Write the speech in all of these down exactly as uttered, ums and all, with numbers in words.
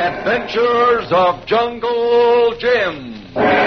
Adventures of Jungle Jim.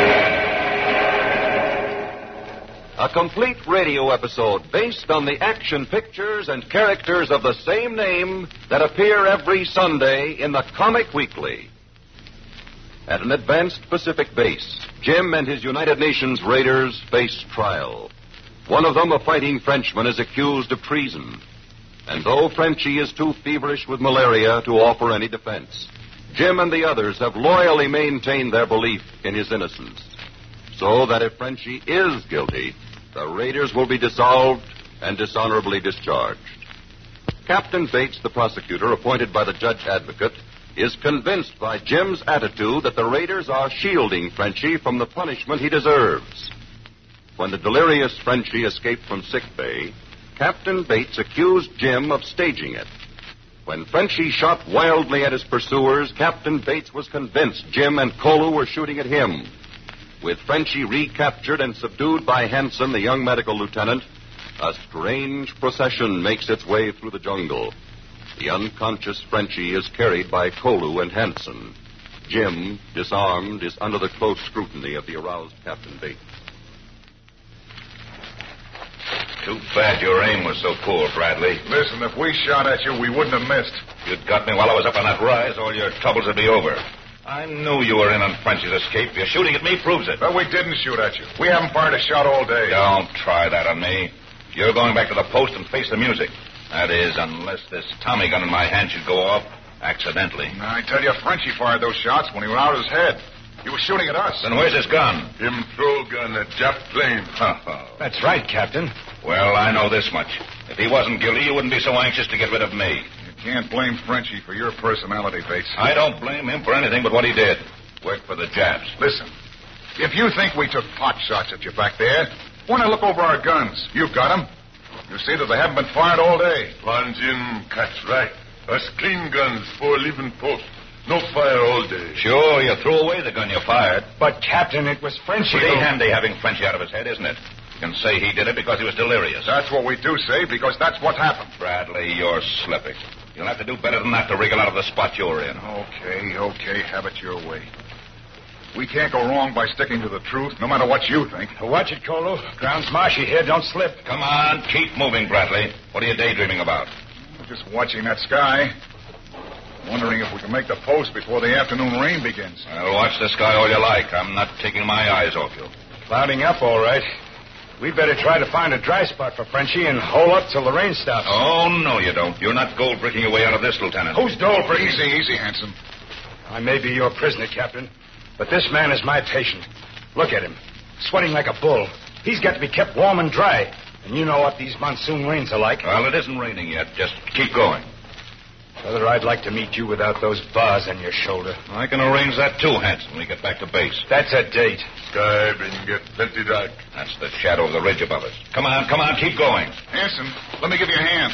A complete radio episode based on the action pictures and characters of the same name that appear every Sunday in the Comic Weekly. At an advanced Pacific base, Jim and his United Nations raiders face trial. One of them, a fighting Frenchman, is accused of treason. And though Frenchie is too feverish with malaria to offer any defense, Jim and the others have loyally maintained their belief in his innocence. So that if Frenchie is guilty, the raiders will be dissolved and dishonorably discharged. Captain Bates, the prosecutor appointed by the judge advocate, is convinced by Jim's attitude that the raiders are shielding Frenchie from the punishment he deserves. When the delirious Frenchie escaped from sick bay, Captain Bates accused Jim of staging it. When Frenchie shot wildly at his pursuers, Captain Bates was convinced Jim and Kolu were shooting at him. With Frenchie recaptured and subdued by Hanson, the young medical lieutenant, a strange procession makes its way through the jungle. The unconscious Frenchie is carried by Kolu and Hanson. Jim, disarmed, is under the close scrutiny of the aroused Captain Bates. Too bad your aim was so poor, Bradley. Listen, if we shot at you, we wouldn't have missed. If you'd got me while I was up on that rise, all your troubles would be over. I knew you were in on Frenchie's escape. Your shooting at me proves it. But we didn't shoot at you. We haven't fired a shot all day. Don't try that on me. You're going back to the post and face the music. That is, unless this Tommy gun in my hand should go off accidentally. I tell you, Frenchie fired those shots when he went out of his head. He was shooting at us. Then where's his gun? Him throw gun at Jap plane. That's right, Captain. Well, I know this much. If he wasn't guilty, you wouldn't be so anxious to get rid of me. You can't blame Frenchie for your personality, Bates. I don't blame him for anything but what he did. Work for the Japs. Listen, if you think we took pot shots at you back there, why not look over our guns? You've got them. You see that they haven't been fired all day. Pan Jim catch right. Us clean guns for living post. No fire all day. Sure, you threw away the gun you fired. But, Captain, it was Frenchie. Pretty handy having Frenchie out of his head, isn't it? You can say he did it because he was delirious. That's what we do say, because that's what happened. Bradley, you're slipping. You'll have to do better than that to wriggle out of the spot you're in. Okay, okay, have it your way. We can't go wrong by sticking to the truth, no matter what you think. Watch it, Kolu. Ground's marshy here. Don't slip. Come on, keep moving, Bradley. What are you daydreaming about? We're just watching that sky. Wondering if we can make the post before the afternoon rain begins. Well, watch the sky all you like. I'm not taking my eyes off you. Clouding up, all right. We'd better try to find a dry spot for Frenchie and hole up till the rain stops. Oh, no, you don't. You're not gold-bricking your way out of this, Lieutenant. Who's gold-bricking? Easy, easy, Hanson. I may be your prisoner, Captain, but this man is my patient. Look at him, sweating like a bull. He's got to be kept warm and dry. And you know what these monsoon rains are like. Well, it isn't raining yet. Just keep going. Brother, I'd like to meet you without those bars on your shoulder. I can arrange that, too, Hanson, when we get back to base. That's a date. Sky been get plenty dark. That's the shadow of the ridge above us. Come on, come on, keep going. Hanson, let me give you a hand.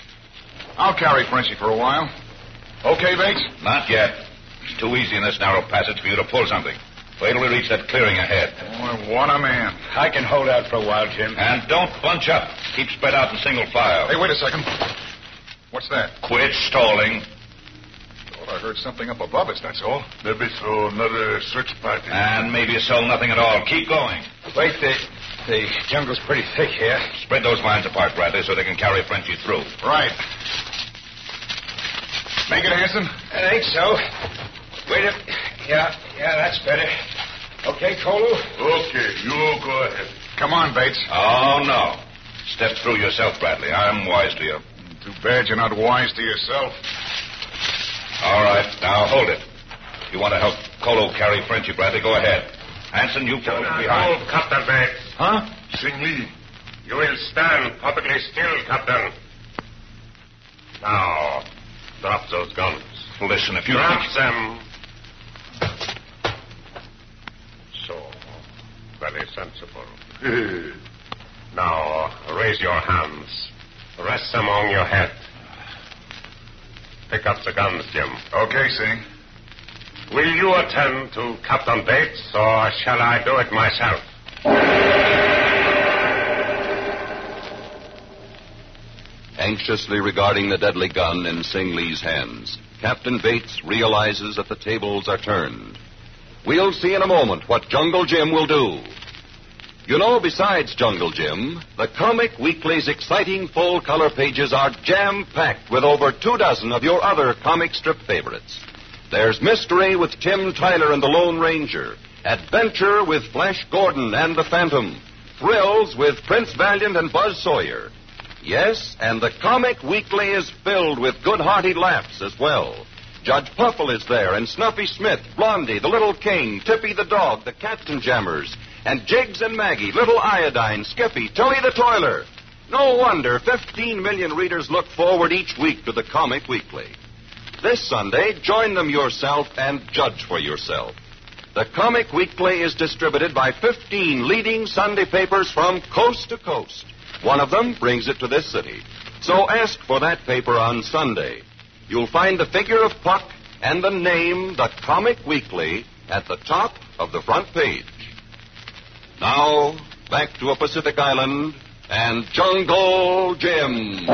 I'll carry Frenchie for a while. Okay, Bates? Not yet. It's too easy in this narrow passage for you to pull something. Wait till we reach that clearing ahead. Boy, what a man. I can hold out for a while, Jim. And don't bunch up. Keep spread out in single file. Hey, wait a second. What's that? Quit stalling. Thought I heard something up above us, that's all. Maybe so another search party. And maybe so nothing at all. Keep going. Wait, the, the jungle's pretty thick here. Spread those lines apart, Bradley, so they can carry Frenchie through. Right. Make it, Hanson? I think so. Wait a... Yeah, yeah, that's better. Okay, Kolu? Okay, you go ahead. Come on, Bates. Oh, no. Step through yourself, Bradley. I'm wise to you. Too bad you're not wise to yourself. All right, now hold it. If you want to help Kolu carry Frenchie, Bradley, go ahead. Hanson, you follow from behind. Move, Captain Bates. Huh? Sing Lee. You will stand perfectly still, Captain. Now, drop those guns. Listen, if you Drop think... them. So, very sensible. Now, raise your hands. Rest them on your head. Pick up the guns, Jim. Okay, Sing. Will you attend to Captain Bates, or shall I do it myself? Anxiously regarding the deadly gun in Sing Lee's hands, Captain Bates realizes that the tables are turned. We'll see in a moment what Jungle Jim will do. You know, besides Jungle Jim, the Comic Weekly's exciting full-color pages are jam-packed with over two dozen of your other comic strip favorites. There's mystery with Tim Tyler and the Lone Ranger, adventure with Flash Gordon and the Phantom, thrills with Prince Valiant and Buzz Sawyer. Yes, and the Comic Weekly is filled with good-hearted laughs as well. Judge Puffle is there, and Snuffy Smith, Blondie, the Little King, Tippy the Dog, the Katzenjammers, and Jiggs and Maggie, Little Iodine, Skippy, Tilly the Toiler. No wonder fifteen million readers look forward each week to the Comic Weekly. This Sunday, join them yourself and judge for yourself. The Comic Weekly is distributed by fifteen leading Sunday papers from coast to coast. One of them brings it to this city. So ask for that paper on Sunday. You'll find the figure of Puck and the name, the Comic Weekly, at the top of the front page. Now, back to a Pacific Island and Jungle Jim.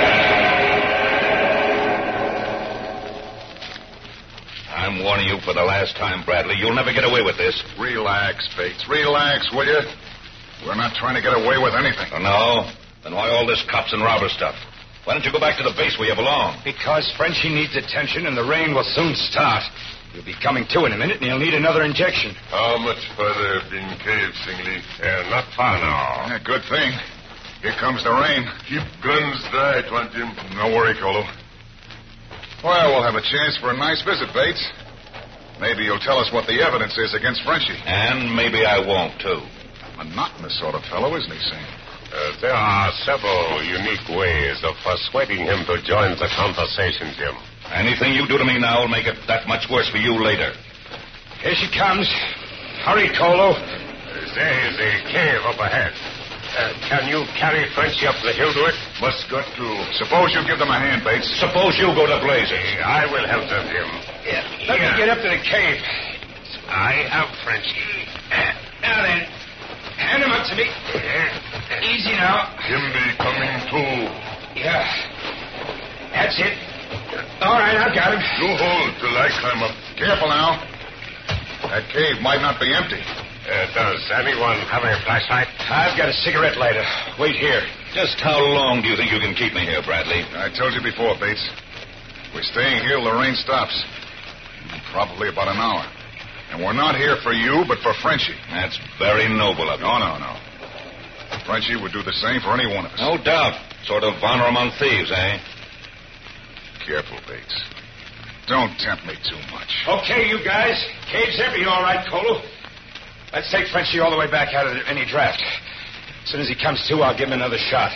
I'm warning you for the last time, Bradley. You'll never get away with this. Relax, Bates. Relax, will you? We're not trying to get away with anything. Oh, no? Then why all this cops and robber stuff? Why don't you go back to the base where you belong? Because Frenchie needs attention and the rain will soon start. He'll be coming to in a minute and he'll need another injection. How much further been cave, Singley? Uh, not far now. Yeah, good thing. Here comes the rain. Keep guns dry, Twantim. No worry, Colo. Well, we'll have a chance for a nice visit, Bates. Maybe you'll tell us what the evidence is against Frenchie. And maybe I won't, too. A monotonous sort of fellow, isn't he, Sam? Uh, there are several unique ways of persuading him to join the conversation, Jim. Anything you do to me now will make it that much worse for you later. Here she comes. Hurry, Colo. There is a cave up ahead. Uh, can you carry Frenchie up the hill to it? Must got to. Suppose you give them a hand, Bates. Suppose you go to blazes. I will help them, Jim. Yeah, let me get up to the cave. I have Frenchie. Now then, hand him up to me. Easy now. Him be coming too. Yeah. That's it. All right, I've got him. You hold till I climb up. Careful now. That cave might not be empty. Uh, does anyone have a flashlight? I've got a cigarette lighter. Wait here. Just how long do you think you can keep me here, Bradley? I told you before, Bates. We're staying here till the rain stops. Probably about an hour. And we're not here for you, but for Frenchie. That's very noble of you. No, no, no. Frenchie would do the same for any one of us. No doubt. Sort of honor among thieves, eh? Careful, Bates. Don't tempt me too much. Okay, you guys. Cave's empty, all right, Colo. Let's take Frenchie all the way back out of any draft. As soon as he comes to, I'll give him another shot.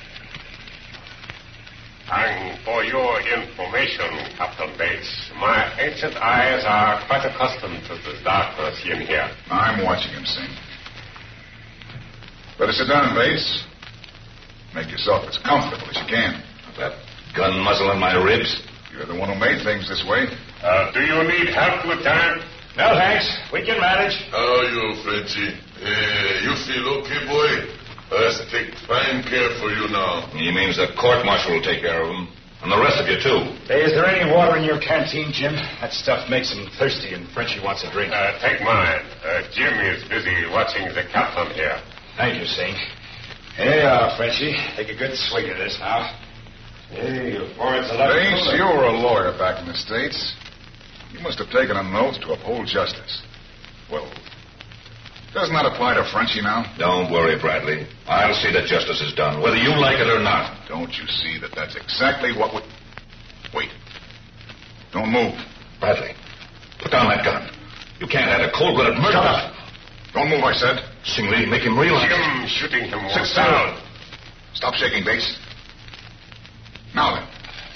And for your information, Captain Bates, my ancient eyes are quite accustomed to the darkness in here. I'm watching him, Sing. Better sit down, Bates. Make yourself as comfortable as you can. That gun muzzle in my ribs. You're the one who made things this way. Uh, do you need help with that? No, thanks. We can manage. How are you, Frenchie? Uh, you feel okay, boy? Let's take fine care for you now. He means the court-martial will take care of him. And the rest of you, too. Hey, is there any water in your canteen, Jim? That stuff makes him thirsty, and Frenchie wants a drink. Uh, take mine. Uh, Jim is busy watching the captain here. Thank you, Sing. Here you are, Frenchie. Take a good swig of this now. Hey, your forehead's a lot Bates, cooler. you were a lawyer back in the States. You must have taken an oath to uphold justice. Well, doesn't that apply to Frenchie now? Don't worry, Bradley. I'll see that justice is done, whether you like it or not. Don't you see that that's exactly what we... Wait. Don't move. Bradley, put down that gun. You can't add a cold-blooded murder. Shut up. Don't move, I said. Singley, make him realize. Jim shooting him Sit was still. down. Stop shaking, Bates. Now then.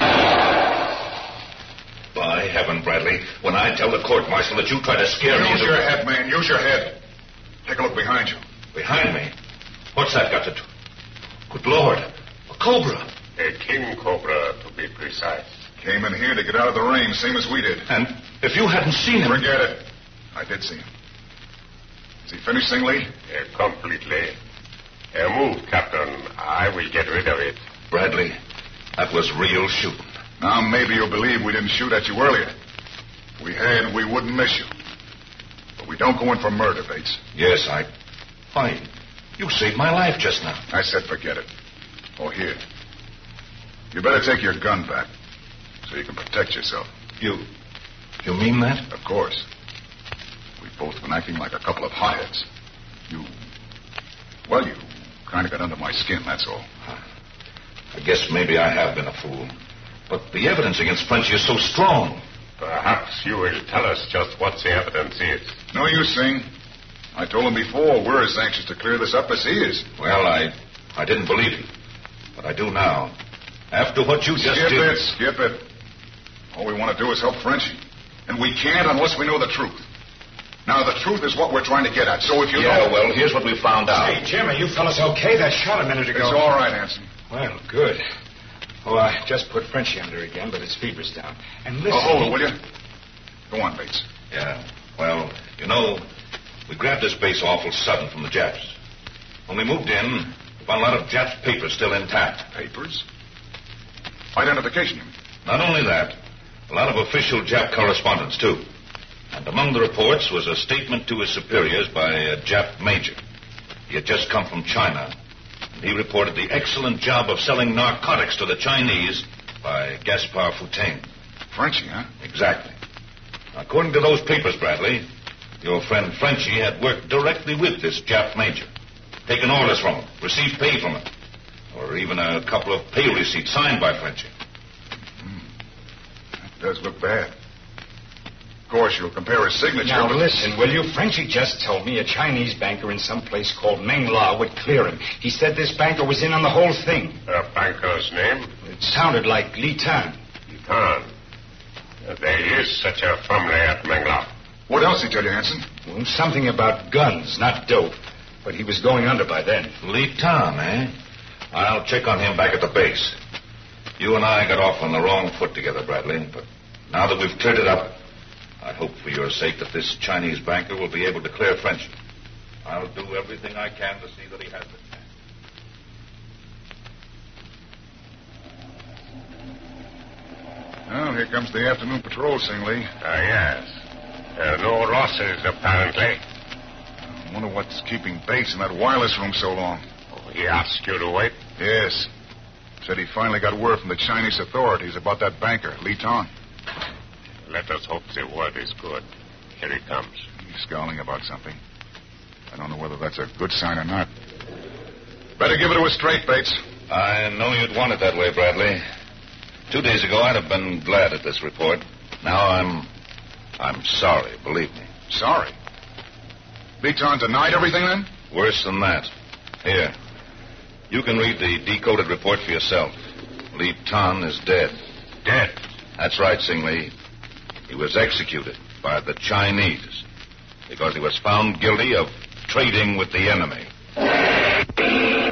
By heaven, Bradley, when I tell the court-martial that you try to scare me... Use into- your head, man. Use your head. Take a look behind you. Behind me? What's that got to do? Good Lord. A cobra. A king cobra, to be precise. Came in here to get out of the rain, same as we did. And if you hadn't seen him... Forget it. I did see him. Is he finished, Singley? Uh, completely. Uh, move, Captain. I will get rid of it. Bradley, That was real shooting. Now, maybe you'll believe we didn't shoot at you earlier. If we had, we wouldn't miss you. But we don't go in for murder, Bates. Yes, I... Why, you saved my life just now. I said forget it. Oh, here. You better take your gun back so you can protect yourself. You... You mean that? Of course. We've both been acting like a couple of hotheads. You... Well, you kind of got under my skin, that's all. I guess maybe I have been a fool. But the evidence against Frenchy is so strong. Perhaps you will tell us just what the evidence is. No use, Singh. I told him before we're as anxious to clear this up as he is. Well, I I didn't believe you. But I do now. After what you just skip did... it, skip it. All we want to do is help Frenchy. And we can't unless we know the truth. Now, the truth is what we're trying to get at. So if you Yeah, know... well, here's what we found out. Hey, Jim, are you fellas okay? That shot a minute ago. It's all right, Hanson. Well, good. Oh, I just put Frenchy under again, but his fever's down. And listen... Oh, hold it, will you? Go on, Bates. Yeah. Well, you know, we grabbed this base awful sudden from the Japs. When we moved in, we found a lot of Japs' papers still intact. Papers? Identification, you mean? Not only that, a lot of official Jap correspondence, too. And among the reports was a statement to his superiors by a Jap major. He had just come from China, and he reported the excellent job of selling narcotics to the Chinese by Gaspar Foutain. Frenchy, huh? Exactly. According to those papers, Bradley, your friend Frenchy had worked directly with this Jap major, taken orders from him, received pay from him, or even a couple of pay receipts signed by Frenchy. Hmm. That does look bad. Of course, you'll compare his signature... Now, with... listen, will you? Frenchy just told me a Chinese banker in some place called Meng La would clear him. He said this banker was in on the whole thing. The banker's name? It sounded like Li Tan. Li Tan. There is such a family at Mengla. What else did he tell you, Hanson? Well, something about guns, not dope. But he was going under by then. Li Tan, eh? I'll check on him back at the base. You and I got off on the wrong foot together, Bradley. But now that we've cleared it up, I hope for your sake that this Chinese banker will be able to clear Frenchy. I'll do everything I can to see that he has it. Well, here comes the afternoon patrol, Sing Lee. Uh, yes. Uh, no losses, apparently. I wonder what's keeping Bates in that wireless room so long. Oh, he asked you to wait? Yes. Said he finally got word from the Chinese authorities about that banker, Li Tan. Let us hope the word is good. Here he comes. He's scowling about something. I don't know whether that's a good sign or not. Better give it to us straight, Bates. I know you'd want it that way, Bradley. Two days ago, I'd have been glad at this report. Now I'm... I'm sorry, believe me. Sorry? Li Tan denied everything, then? Worse than that. Here. You can read the decoded report for yourself. Li Tan is dead. Dead? That's right, Sing Lee. He was executed by the Chinese because he was found guilty of trading with the enemy.